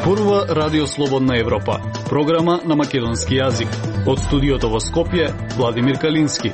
Зборува Радио Слободна Европа, програма на македонски јазик. Од студиото во Скопје, Владимир Калински.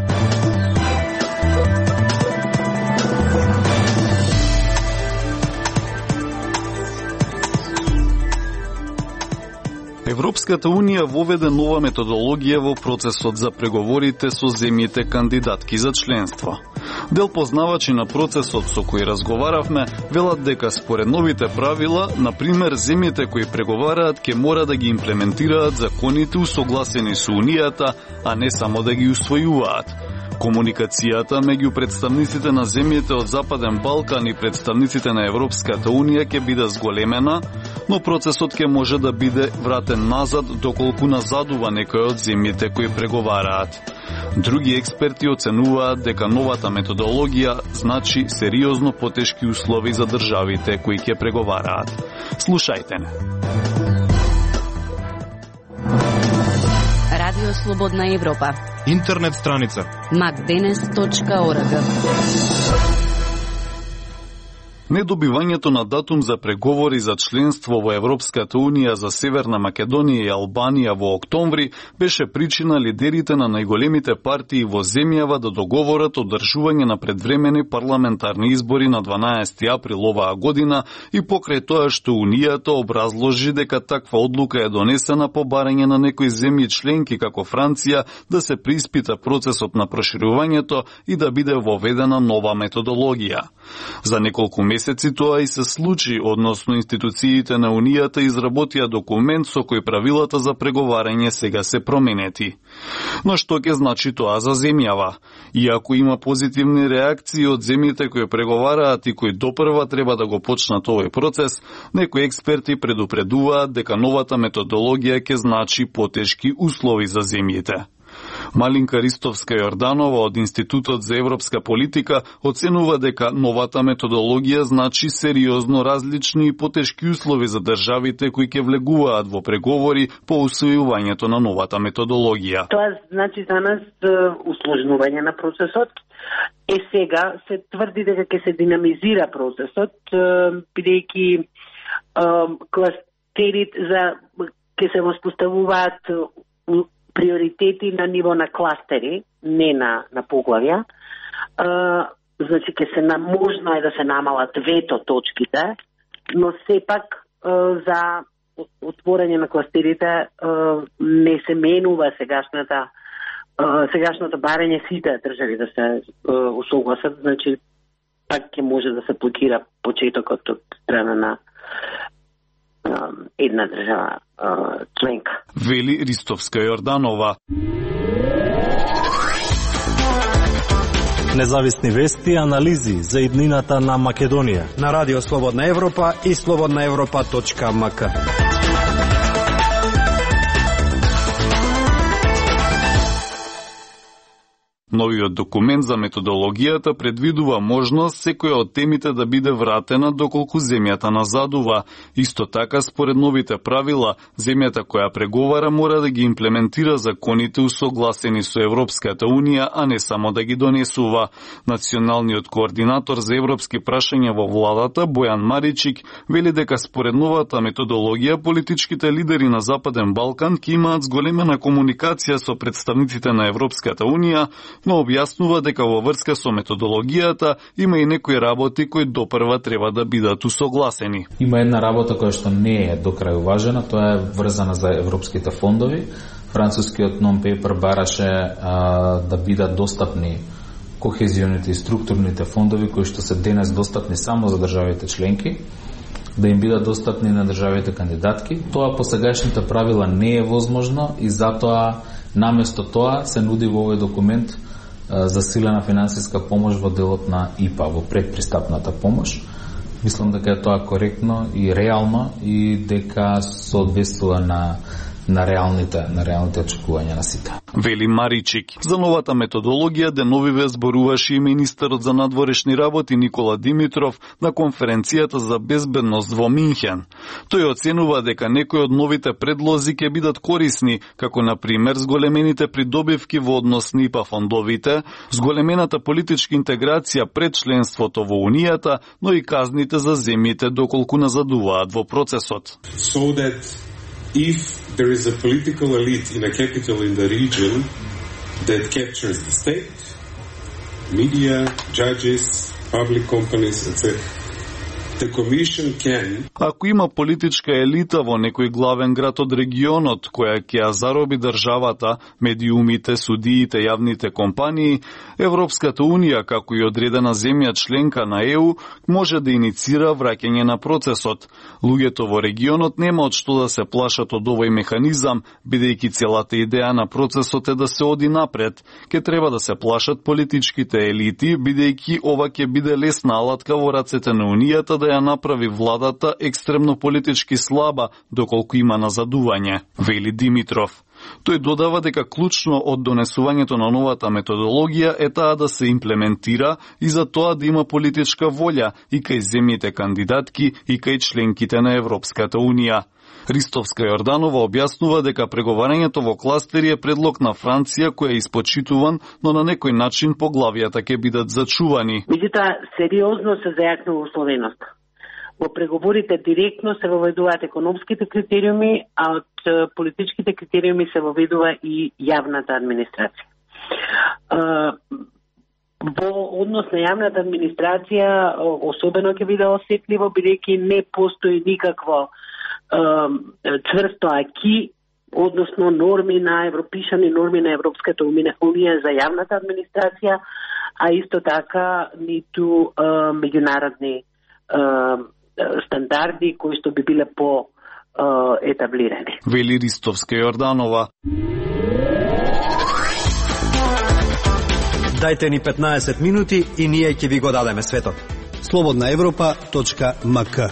Европската Унија воведе нова методологија во процесот за преговорите со земјите кандидатки за членство. Дел познавачи на процесот со кои разговаравме велат дека според новите правила, например, земјите кои преговараат ќе мора да ги имплементираат законите усогласени со Унијата, а не само да ги усвојуваат. Комуникацијата меѓу представниците на земјите од Западен Балкан и представниците на Европската Унија ќе биде зголемена, но процесот ќе може да биде вратен назад доколку назадува некој од земјите кои преговараат. Други експерти оценуваат дека новата методологија значи сериозно потешки услови за државите кои ќе преговараат. Слушајте не. Радио Слободна Европа. Интернет страница macdenes.org. Недобивањето на датум за преговори за членство во Европската Унија за Северна Македонија и Албанија во октомври беше причина лидерите на најголемите партии во земјава да договорат одржување на предвремени парламентарни избори на 12 април оваа година и покрај тоа што Унијата образложи дека таква одлука е донесена по барање на некои земји членки како Франција да се преиспита процесот на проширувањето и да биде воведена нова методологија. За неколку месеци тоа и се случи, односно институциите на Унијата изработија документ со кој правилата за преговарање сега се променети. Но што ќе значи тоа за земјава? Иако има позитивни реакции од земјите кои преговараат и кои допрва треба да го почнат овој процес, некои експерти предупредуваат дека новата методологија ќе значи потешки услови за земјите. Малинка Ристовска-Јорданова од Институтот за европска политика оценува дека новата методологија значи сериозно различни и потешки услови за државите кои ќе влегуваат во преговори по усвојувањето на новата методологија. Тоа значи за нас усложнување на процесот. Сега се тврди дека ќе се динамизира процесот, бидејќи кластерите ќе се воспоставуваат приоритети на ниво на кластери, не на поглавја. Значи можно е да се намалат вето точките, но сепак за отворање на кластерите не се менува сегашното барање сите држави да се усогласат, значи пак ќе може да се блокира почетокот од страна на една држава членка. Вели Ристовска-Јорданова. Независни вести и анализи за иднината на Македонија на Радио Слободна Европа и slobodnaevropa.mk. Новиот документ за методологијата предвидува можност секоја од темите да биде вратена доколку земјата назадува. Исто така, според новите правила, земјата која преговара мора да ги имплементира законите усогласени со Европската Унија, а не само да ги донесува. Националниот координатор за европски прашања во владата, Бојан Маричик, вели дека според новата методологија политичките лидери на Западен Балкан ќе имаат зголемена комуникација со представниците на Европската Унија, но објаснува дека во врска со методологијата има и некои работи кои допрва треба да бидат усогласени. Има една работа која што не е до крај уважена, тоа е врзана за европските фондови. Францускиот non-paper бараше да бидат достапни кохезионите и структурните фондови кои што се денес достапни само за државите членки, да им бидат достапни на државите кандидатки. Тоа по сегашните правила не е возможно и затоа наместо тоа се нуди во овој документ засилена финансиска помош во делот на ИПА, во предпристапната помош. Мислам дека е тоа коректно и реално и дека соодветствува на на реалните очекувања на сите. Вели Маричик. За новата методологија деновиве зборуваше и министерот за надворешни работи Никола Димитров на конференцијата за безбедност во Минхен. Тој оценува дека некои од новите предлози ќе бидат корисни, како на пример зголемените придобивки во однос на ИПА фондовите, зголемената политичка интеграција пред членството во Унијата, но и казните за земјите доколку назадуваат во процесот. So that if there is a political elite in a capital in the region that captures the state, media, judges, public companies, etc., the commission can... Ако има политичка елита во некој главен град од регионот која ќе ја зароби државата, медиумите, судиите, јавните компании, Европската Унија, како и одредена земја членка на ЕУ, може да иницира враќање на процесот. Луѓето во регионот нема од што да се плашат од овој механизам, бидејќи целата идеја на процесот е да се оди напред. Ке треба да се плашат политичките елити, бидејќи ова ќе биде лесна алатка во рацете на Унијата да ја направи владата екстремно политички слаба, доколку има назадување, вели Димитров. Тој додава дека клучно од донесувањето на новата методологија е таа да се имплементира и за тоа да има политичка волја и кај земјите кандидатки и кај членките на Европската Унија. Ристовска Јорданова објаснува дека преговарањето во кластери е предлог на Франција кој е испочитуван, но на некој начин поглавијата ќе бидат зачувани. Меѓутоа, сериозно се зајакнува условеност. Во преговорите директно се воведуваат економските критериуми, а од политичките критериуми се воведува и јавната администрација. Во однос на јавната администрација особено ќе биде осетливо, бидејќи не постои никакво цврсто аки, односно норми на европишани норми на Европската Унија за јавната администрација, а исто така ниту меѓународни стандарди кои што би биле по етаблирани. Вели Ристовска Јорданова. Дајте ни 15 минути и ние ќе ви го дадеме светот. slobodnaevropa.mk.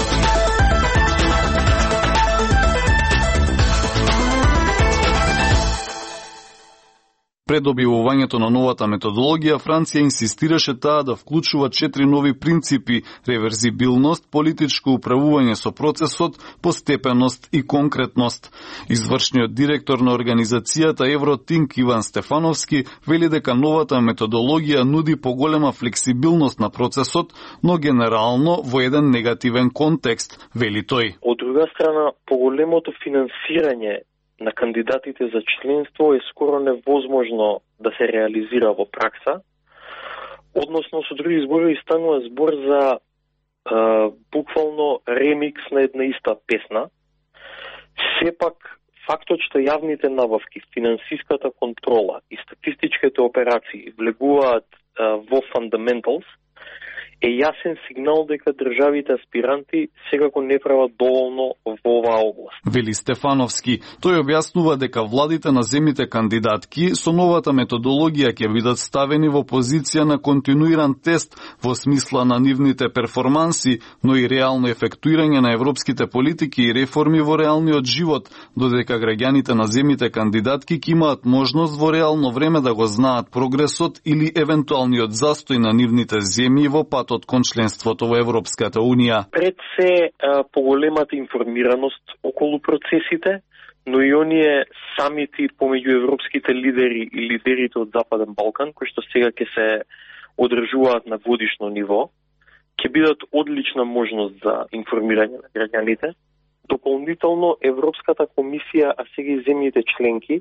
Пред објавувањето на новата методологија, Франција инсистираше таа да вклучува 4 нови принципи: реверзибилност, политичко управување со процесот, постепеност и конкретност. Извршниот директор на организацијата Евротинк Иван Стефановски вели дека новата методологија нуди поголема флексибилност на процесот, но генерално во еден негативен контекст, вели тој. Од друга страна, поголемото финансирање на кандидатите за членство е скоро невозможно да се реализира во пракса. Односно, со други зборови, станува збор за буквално ремикс на една иста песна. Сепак, фактот што јавните набавки, финансиската контрола и статистичките операции влегуваат во fundamentals, е јасен сигнал дека државите аспиранти секако не прават доволно во оваа област. Вели Стефановски. Тој објаснува дека владите на земјите кандидатки со новата методологија ќе бидат ставени во позиција на континуиран тест во смисла на нивните перформанси, но и реално ефектуирање на европските политики и реформи во реалниот живот, додека граѓаните на земјите кандидатки ќе имаат можност во реално време да го знаат прогресот или евентуалниот застој на нивните земји во пат од кон членството во Европската Унија. Пред се поголемата информираност околу процесите, но и оние самити помеѓу европските лидери и лидерите од Западен Балкан, кои што сега ќе се одржуваат на годишно ниво, ќе бидат одлична можност за информирање на граѓаните. Дополнително, Европската комисија, а сега и земјите членки,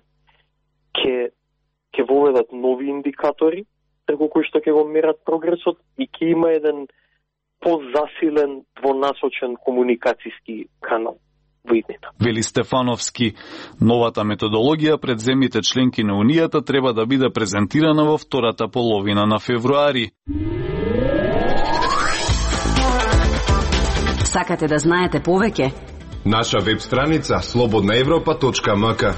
ќе воведат нови индикатори, преку кои што ќе го мерат прогресот и ќе има еден позасилен двонасочен комуникацијски канал во иднина. Вели Стефановски. Новата методологија пред земјите членки на Унијата треба да биде презентирана во втората половина на февруари. Сакате да знаете повеќе? Наша веб страница slobodnaevropa.mk.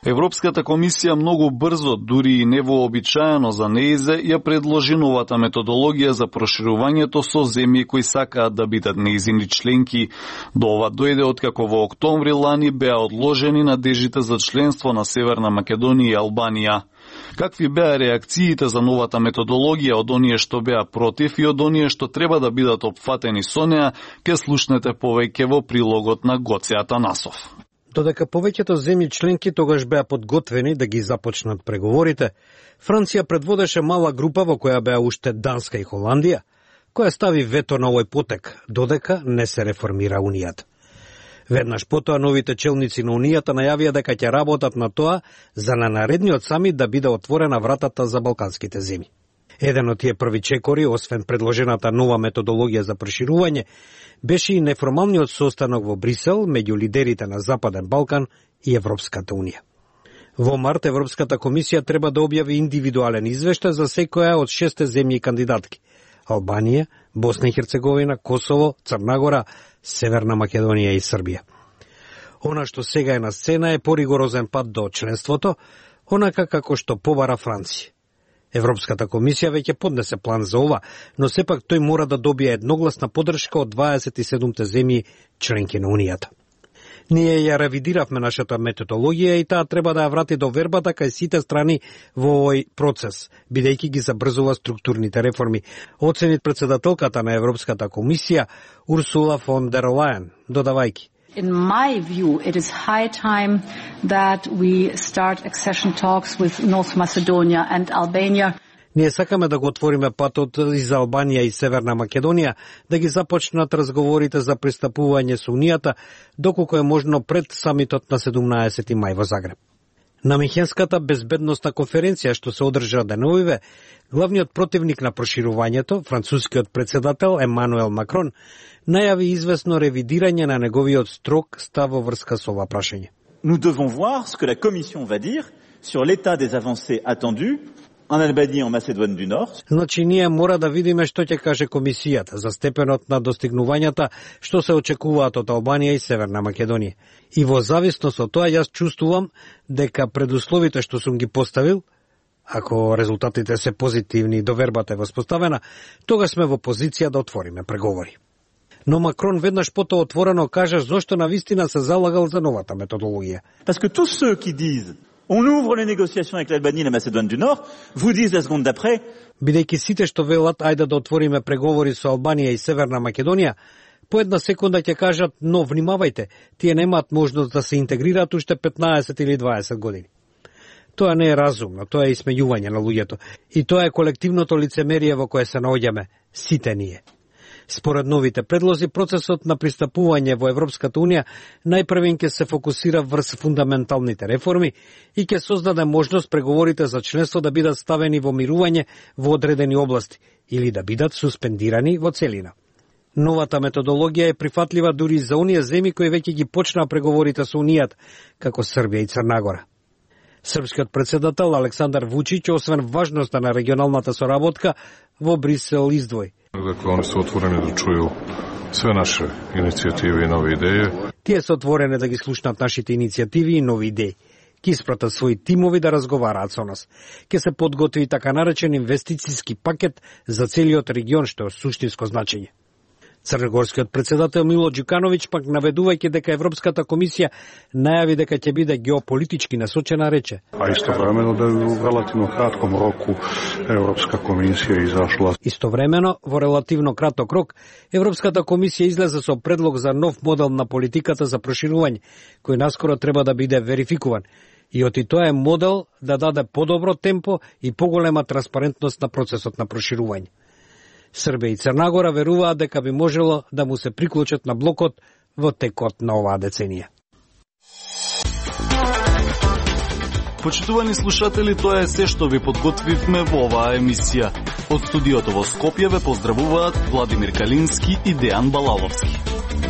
Европската комисија многу брзо, дури и невообичаено за неизе, ја предложи новата методологија за проширувањето со земји кои сакаат да бидат неизини членки. До ова дојде откако во октомври лани беа одложени надежите за членство на Северна Македонија и Албанија. Какви беа реакциите за новата методологија од оние што беа против и од оние што треба да бидат опфатени со неа, ке слушнете повеќе во прилогот на Гоце Атанасов. Додека повеќето земји членки тогаш беа подготвени да ги започнат преговорите, Франција предводеше мала група во која беа уште Данска и Холандија, која стави вето на овој потек, додека не се реформира Унијата. Веднаш потоа новите челници на Унијата најавија дека ќе работат на тоа за на наредниот самит да биде отворена вратата за балканските земји. Еден од тие први чекори, освен предложената нова методологија за проширување, беше и неформалниот состанок во Брисел меѓу лидерите на Западен Балкан и Европската Унија. Во март Европската комисија треба да објави индивидуален извештај за секоја од 6 земји кандидатки: Албанија, Босна и Херцеговина, Косово, Црна Гора, Северна Македонија и Србија. Она што сега е на сцена е поригорозен пат до членството, онака како што побара Франција. Европската комисија веќе поднесе план за ова, но сепак тој мора да добие едногласна поддршка од 27 земји членки на Унијата. Ние ја ревидиравме нашата методологија и таа треба да ја врати до вербата кај сите страни во овој процес, бидејќи ги забрзува структурните реформи, оцени председателката на Европската комисија Урсула фон дер Лајен, додавајќи: In my view, it is high time that we start accession talks with North Macedonia and Albania. Ние сакаме да го отвориме патот и за Албанија и Северна Македонија, да ги започнат разговорите за пристапување со Унијата, доколку е можно пред самитот на 17 мај во Загреб. На Михенската безбедносна конференција што се одржа деновиве, главниот противник на проширувањето, францускиот председател Емануел Макрон, најави известно ревидирање на неговиот строг став во врска со ова прашање. Nous devons voir ce que la Commission va dire sur l'état des avancées attendues en Albanie et en Macédoine du Nord. Значи ние мора да видиме што ќе каже комисијата за степенот на достигнувањата што се очекуваат од Албанија и Северна Македонија. И во зависност од тоа јас чувствувам дека предусловите што сум ги поставил, ако резултатите се позитивни и довербата е воспоставена, тогаш сме во позиција да отвориме преговори. Но Макрон веднаш потоа отворено кажа зошто навистина се залагал за новата методологија. Parce que tous ceux qui disent on ouvre les négociations avec l'Albanie et la Macédoine du Nord, vous disent la seconde d'après. Бидејќи сите што велат ајде да отвориме преговори со Албанија и Северна Македонија, по една секунда ќе кажат, но внимавајте, тие немаат можност да се интегрираат уште 15 или 20 години. Тоа не е разумно, тоа е исмејување на луѓето. И тоа е колективното лицемерие во кое се наоѓаме, сите ние. Според новите предлози, процесот на пристапување во Европската Унија најпрвен ќе се фокусира врз фундаменталните реформи и ќе создаде можност преговорите за членство да бидат ставени во мирување во одредени области или да бидат суспендирани во целина. Новата методологија е прифатлива дури за оние земји кои веќе ги почнаа преговорите со Унијата, како Србија и Црна Гора. Српскиот председател Александар Вучиќ, освен важноста на регионалната соработка, во Брисел издвои: Dakle, oni su otvoreni da čuju sve naše inicijative i nove ideje. Тие се отворени да ги слушнат нашите иницијативи и нови идеи. Ки испратат своји тимови да разговараат со нас. Ке се подготви така наречен инвестицијски пакет за целиот регион, што е суштинско значење. Црногорскиот председател Мило Џукановиќ пак наведувајќи дека Европската комисија најави дека ќе биде геополитички насочена, рече: A istovremeno da u relativno kratkom roku Evropska komisija izašla. Истовремено, во релативно краток рок, Европската комисија излезе со предлог за нов модел на политиката за проширување, кој наскоро треба да биде верификуван. И оти тоа е модел да даде подобро темпо и поголема транспарентност на процесот на проширување. Србија и Црна Гора веруваат дека би можело да му се приклучат на блокот во текот на оваа деценија. Почитувани слушатели, тоа е се што ви подготвивме во оваа емисија. Од студиото во Скопје ве поздравуваат Владимир Калински и Дејан Балаловски.